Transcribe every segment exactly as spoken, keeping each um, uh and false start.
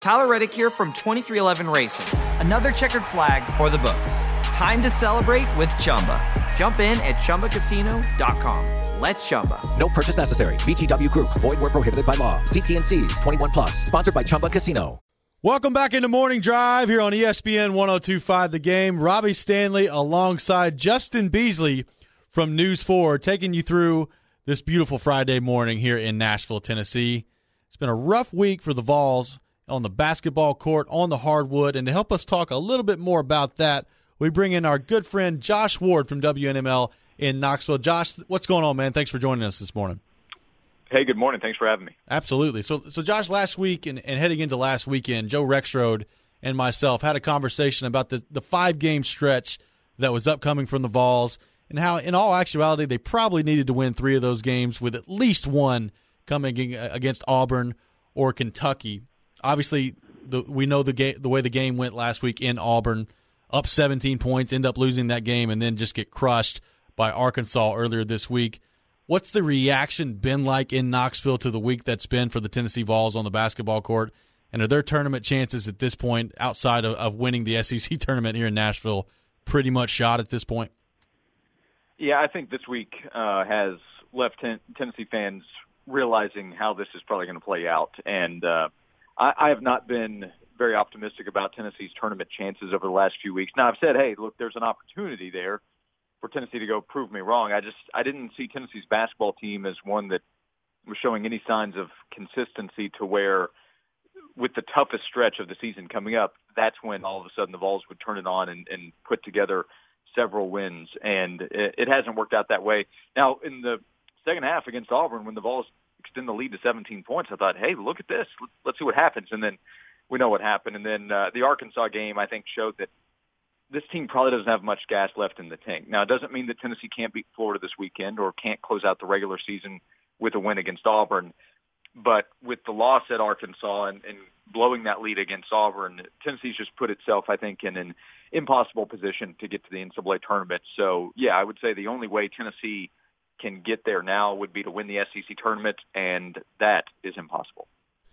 Tyler Reddick here from twenty-three eleven Racing. Another checkered flag for the books. Time to celebrate with Chumba. Jump in at Chumba Casino dot com. Let's Chumba. No purchase necessary. V G W Group. Void where prohibited by law. See T N Cs. twenty-one plus. Sponsored by Chumba Casino. Welcome back into Morning Drive here on E S P N one oh two point five The Game. Robbie Stanley alongside Justin Beasley from News four, taking you through this beautiful Friday morning here in Nashville, Tennessee. It's been a rough week for the Vols on the basketball court, on the hardwood, and to help us talk a little bit more about that, we bring in our good friend Josh Ward from W N M L in Knoxville. Josh, what's going on, man? Thanks for joining us this morning. Hey, good morning. Thanks for having me. Absolutely. So, so Josh, last week and, and heading into last weekend, Joe Rexrode and myself had a conversation about the, the five-game stretch that was upcoming from the Vols and how, in all actuality, they probably needed to win three of those games with at least one coming against Auburn or Kentucky. Obviously, the, we know the ga- the way the game went last week in Auburn, up seventeen points, end up losing that game, and then just get crushed by Arkansas earlier this week. What's the reaction been like in Knoxville to the week that's been for the Tennessee Vols on the basketball court? And are their tournament chances at this point, outside of, of winning the S E C tournament here in Nashville, pretty much shot at this point? Yeah, I think this week uh, has left ten- Tennessee fans realizing how this is probably going to play out. And uh, I, I have not been very optimistic about Tennessee's tournament chances over the last few weeks. Now, I've said, hey, look, there's an opportunity there for Tennessee to go prove me wrong. I just I didn't see Tennessee's basketball team as one that was showing any signs of consistency to where, with the toughest stretch of the season coming up, that's when all of a sudden the Vols would turn it on and, and put together several wins. And it, it hasn't worked out that way. Now, in the second half against Auburn, when the Vols extend the lead to seventeen points, I thought, hey, look at this. Let's see what happens. And then we know what happened. And then uh, the Arkansas game, I think, showed that this team probably doesn't have much gas left in the tank. Now, it doesn't mean that Tennessee can't beat Florida this weekend or can't close out the regular season with a win against Auburn. But with the loss at Arkansas and, and blowing that lead against Auburn, Tennessee's just put itself, I think, in an impossible position to get to the N C double A tournament. So, yeah, I would say the only way Tennessee can get there now would be to win the S E C tournament, and that is impossible.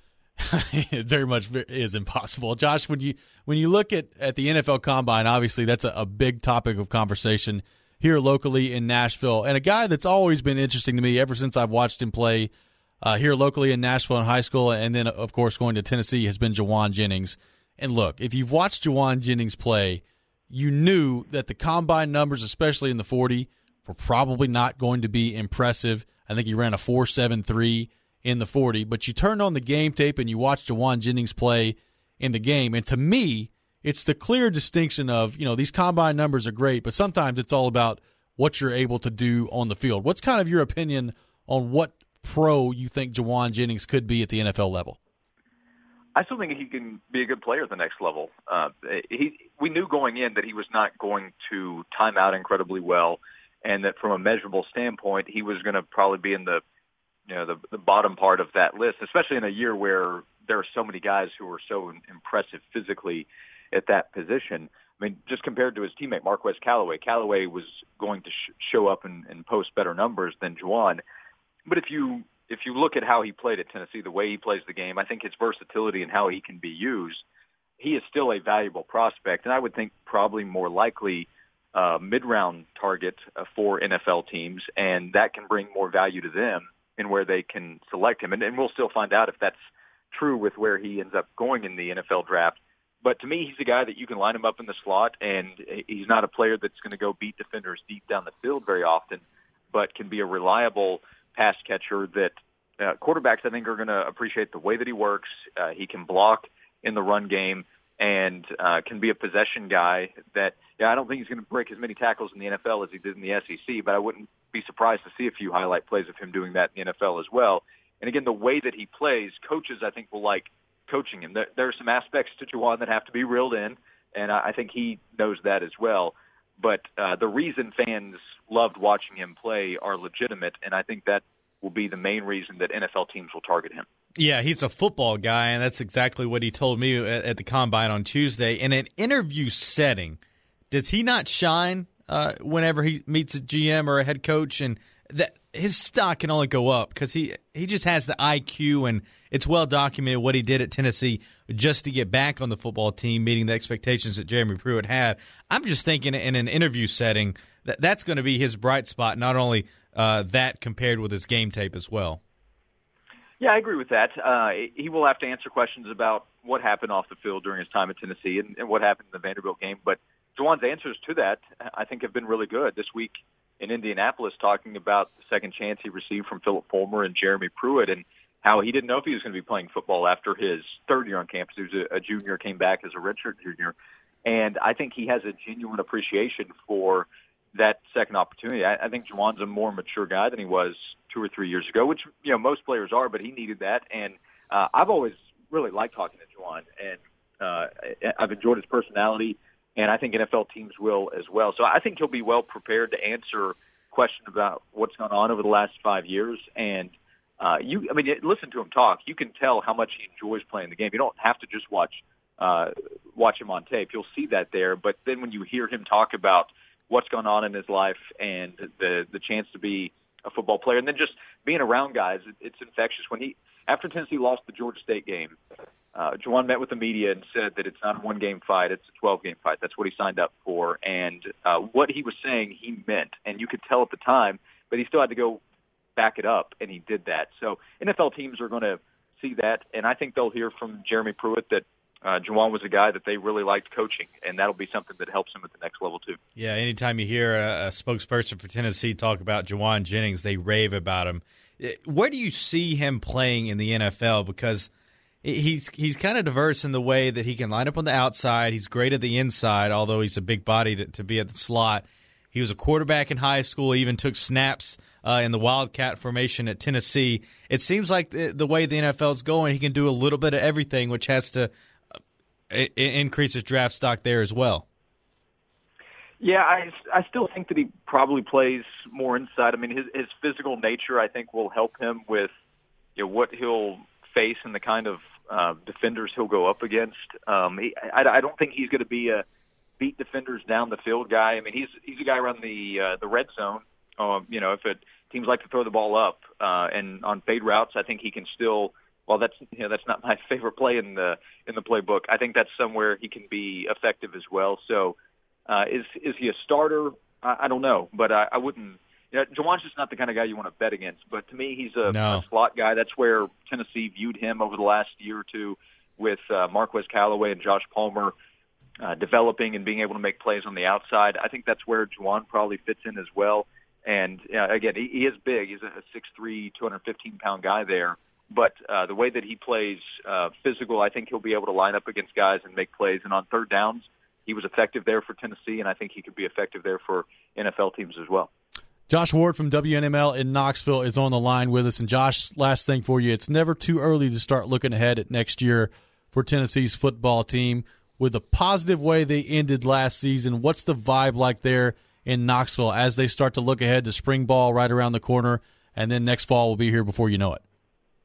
It very much is impossible. Josh, when you when you look at, at the N F L Combine, obviously that's a, a big topic of conversation here locally in Nashville. And a guy that's always been interesting to me ever since I've watched him play uh, here locally in Nashville in high school, and then, of course, going to Tennessee, has been Jauan Jennings. And look, if you've watched Jauan Jennings play, you knew that the Combine numbers, especially in the forty, were probably not going to be impressive. I think he ran a four seven three in the forty, but you turned on the game tape and you watched Jauan Jennings play in the game. And to me, it's the clear distinction of, you know, these Combine numbers are great, but sometimes it's all about what you're able to do on the field. What's kind of your opinion on what pro you think Jauan Jennings could be at the N F L level? I still think he can be a good player at the next level. Uh, he, we knew going in that he was not going to time out incredibly well, and that from a measurable standpoint, he was going to probably be in the you know, the, the bottom part of that list, especially in a year where there are so many guys who are so impressive physically at that position. I mean, just compared to his teammate, Marquez Callaway, Callaway was going to sh- show up and, and post better numbers than Jauan. But if you if you look at how he played at Tennessee, the way he plays the game, I think his versatility and how he can be used, he is still a valuable prospect. And I would think probably more likely uh, mid-round target uh, for N F L teams, and that can bring more value to them and where they can select him. And, and we'll still find out if that's true with where he ends up going in the N F L draft. But to me, he's a guy that you can line him up in the slot, and he's not a player that's going to go beat defenders deep down the field very often, but can be a reliable pass catcher that uh, quarterbacks, I think, are going to appreciate the way that he works. Uh, he can block in the run game and uh, can be a possession guy that, yeah, I don't think he's going to break as many tackles in the N F L as he did in the S E C, but I wouldn't be surprised to see a few highlight plays of him doing that in the N F L as well. And again, the way that he plays, coaches, I think, will like coaching him. There, there are some aspects to Jauan that have to be reeled in, and I, I think he knows that as well. But uh, the reason fans loved watching him play are legitimate, and I think that will be the main reason that N F L teams will target him. Yeah, he's a football guy, and that's exactly what he told me at, at the Combine on Tuesday. In an interview setting, does he not shine uh, whenever he meets a G M or a head coach? And that his stock can only go up because he, he just has the I Q, and it's well documented what he did at Tennessee just to get back on the football team, meeting the expectations that Jeremy Pruitt had. I'm just thinking in an interview setting that that's going to be his bright spot, not only uh, that compared with his game tape as well. Yeah, I agree with that. Uh, he will have to answer questions about what happened off the field during his time at Tennessee and, and what happened in the Vanderbilt game. But Juwan's answers to that, I think, have been really good. This week in Indianapolis, talking about the second chance he received from Philip Fulmer and Jeremy Pruitt, and how he didn't know if he was going to be playing football after his third year on campus. He was a, a junior, came back as a redshirt junior. And I think he has a genuine appreciation for that second opportunity. I, I think Juwan's a more mature guy than he was two or three years ago, which, you know, most players are, but he needed that. And uh, I've always really liked talking to Juwan, and uh, I've enjoyed his personality, and I think N F L teams will as well. So I think he'll be well prepared to answer questions about what's gone on over the last five years. And uh, you, I mean, listen to him talk. You can tell how much he enjoys playing the game. You don't have to just watch uh, watch him on tape. You'll see that there. But then when you hear him talk about what's gone on in his life and the the chance to be a football player, and then just being around guys, it, it's infectious. When he after Tennessee lost the Georgia State game, uh, Juwan met with the media and said that it's not a one-game fight, it's a twelve-game fight. That's what he signed up for, and uh, what he was saying he meant, and you could tell at the time, but he still had to go back it up, and he did that. So N F L teams are going to see that, and I think they'll hear from Jeremy Pruitt that Uh, Juwan was a guy that they really liked coaching, and that'll be something that helps him at the next level too. Yeah, anytime you hear a, a spokesperson for Tennessee talk about Juwan Jennings, they rave about him. Where do you see him playing in the N F L? Because he's he's kind of diverse in the way that he can line up on the outside. He's great at the inside, although he's a big body to, to be at the slot. He was a quarterback in high school, even took snaps uh, in the Wildcat formation at Tennessee. It seems like the, the way the N F L is going, he can do a little bit of everything, which has to It increases draft stock there as well. Yeah, I, I still think that he probably plays more inside. I mean, his, his physical nature, I think, will help him with, you know, what he'll face and the kind of uh, defenders he'll go up against. Um, he, I, I don't think he's going to be a beat defenders down the field guy. I mean, he's he's a guy around the uh, the red zone. Um, you know, if it teams like to throw the ball up uh, and on fade routes, I think he can still. Well, that's you know that's not my favorite play in the in the playbook. I think that's somewhere he can be effective as well. So, uh, is is he a starter? I, I don't know, but I, I wouldn't. You know, Juwan's just not the kind of guy you want to bet against. But to me, he's a, no. a slot guy. That's where Tennessee viewed him over the last year or two with uh, Marquez Callaway and Josh Palmer uh, developing and being able to make plays on the outside. I think that's where Juwan probably fits in as well. And uh, again, he, he is big. He's a six three, two hundred fifteen pound guy there. But uh, the way that he plays uh, physical, I think he'll be able to line up against guys and make plays. And on third downs, he was effective there for Tennessee, and I think he could be effective there for N F L teams as well. Josh Ward from W N M L in Knoxville is on the line with us. And Josh, last thing for you, it's never too early to start looking ahead at next year for Tennessee's football team. With the positive way they ended last season, what's the vibe like there in Knoxville as they start to look ahead to spring ball right around the corner, and then next fall will be here before you know it?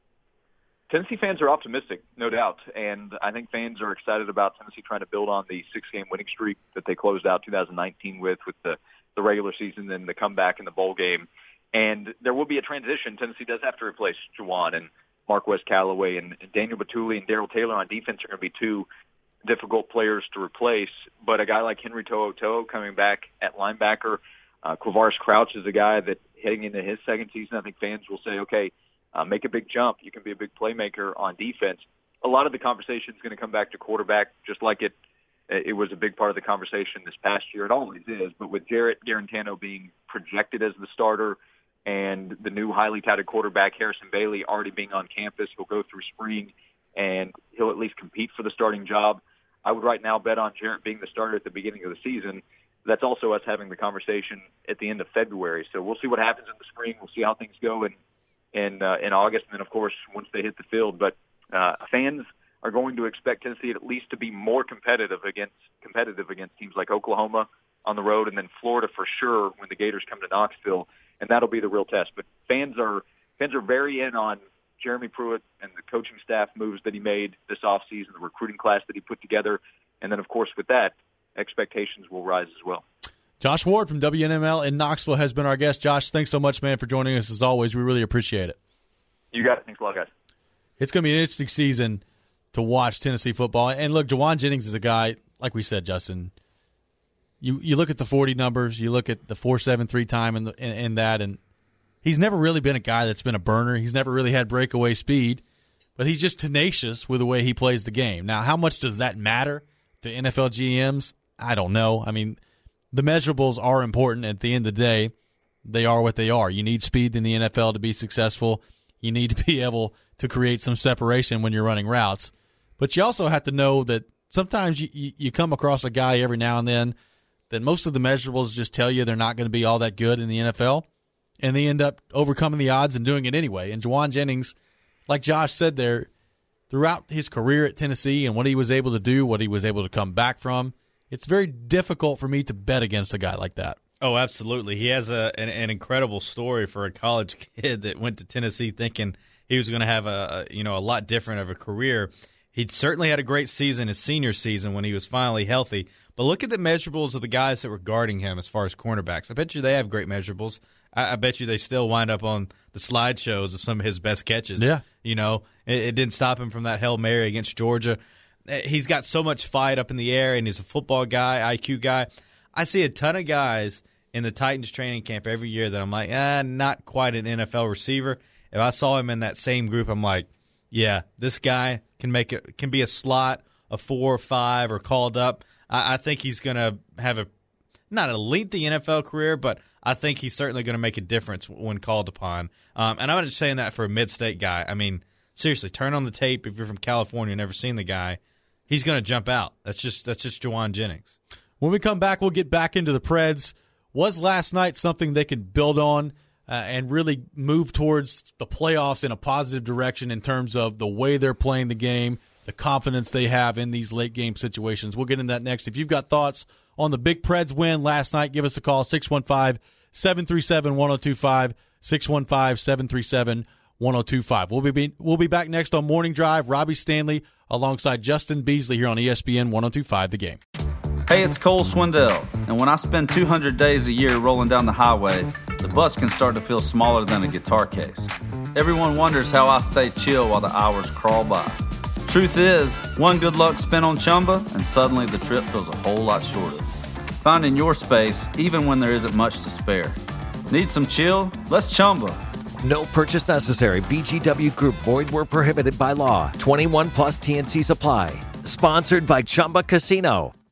Tennessee fans are optimistic, no doubt, and I think fans are excited about Tennessee trying to build on the six-game winning streak that they closed out two thousand nineteen with, with the, the regular season and the comeback in the bowl game. And there will be a transition. Tennessee does have to replace Juwan, and Marquez Callaway and Daniel Batuli and Darrell Taylor on defense are going to be two difficult players to replace. But a guy like Henry To'oTo'o coming back at linebacker, uh, Quavaris Crouch is a guy that heading into his second season, I think fans will say, okay, Uh, make a big jump. You can be a big playmaker on defense. A lot of the conversation is going to come back to quarterback, just like it it was a big part of the conversation this past year. It always is. But with Jarrett Guarantano being projected as the starter and the new highly touted quarterback, Harrison Bailey, already being on campus, he'll go through spring, and he'll at least compete for the starting job. I would right now bet on Jarrett being the starter at the beginning of the season. That's also us having the conversation at the end of February. So we'll see what happens in the spring. We'll see how things go in in uh, in August, and then of course once they hit the field. But uh, fans are going to expect Tennessee at least to be more competitive against competitive against teams like Oklahoma on the road, and then Florida for sure when the Gators come to Knoxville, and that'll be the real test. But fans are fans are very in on Jeremy Pruitt and the coaching staff moves that he made this offseason, the recruiting class that he put together, and then of course with that, expectations will rise as well. Josh Ward from W N M L in Knoxville has been our guest. Josh, thanks so much, man, for joining us as always. We really appreciate it. You got it. Thanks a lot, guys. It's going to be an interesting season to watch Tennessee football. And look, Jauan Jennings is a guy, like we said, Justin, you you look at the forty numbers, you look at the four seven three time and in, in, in that, and he's never really been a guy that's been a burner. He's never really had breakaway speed, but he's just tenacious with the way he plays the game. Now, how much does that matter to N F L G Ms? I don't know. I mean, the measurables are important. At the end of the day, they are what they are. You need speed in the N F L to be successful. You need to be able to create some separation when you're running routes. But you also have to know that sometimes you, you, you come across a guy every now and then that most of the measurables just tell you they're not going to be all that good in the N F L, and they end up overcoming the odds and doing it anyway. And Jauan Jennings, like Josh said there, throughout his career at Tennessee and what he was able to do, what he was able to come back from, it's very difficult for me to bet against a guy like that. Oh, absolutely. He has a an, an incredible story for a college kid that went to Tennessee thinking he was going to have a, a you know a lot different of a career. He certainly had a great season his senior season when he was finally healthy. But look at the measurables of the guys that were guarding him as far as cornerbacks. I bet you they have great measurables. I, I bet you they still wind up on the slideshows of some of his best catches. Yeah. You know, it, it didn't stop him from that Hail Mary against Georgia. He's got so much fight up in the air, and he's a football guy, I Q guy. I see a ton of guys in the Titans training camp every year that I'm like, ah, not quite an N F L receiver. If I saw him in that same group, I'm like, yeah, this guy can make it, can be a slot, a four or five, or called up. I, I think he's going to have a not a lengthy N F L career, but I think he's certainly going to make a difference when called upon. Um, and I'm not just saying that for a mid-state guy. I mean, seriously, turn on the tape if you're from California and never seen the guy. He's going to jump out. That's just that's just Jauan Jennings. When we come back, we'll get back into the Preds. Was last night something they can build on uh, and really move towards the playoffs in a positive direction in terms of the way they're playing the game, the confidence they have in these late-game situations? We'll get into that next. If you've got thoughts on the big Preds win last night, give us a call, six one five, seven three seven, one oh two five, six one five, seven three seven, one oh two five. We'll be, we'll be back next on Morning Drive. Robbie Stanley alongside Justin Beasley here on E S P N one oh two five The Game. Hey, it's Cole Swindell, and when I spend two hundred days a year rolling down the highway, the bus can start to feel smaller than a guitar case. Everyone wonders how I stay chill while the hours crawl by. Truth is, one good luck spin on Chumba, and suddenly the trip feels a whole lot shorter. Finding your space, even when there isn't much to spare. Need some chill? Let's Chumba. No purchase necessary. V G W Group. Void where prohibited by law. twenty-one plus T N Cs apply. Sponsored by Chumba Casino.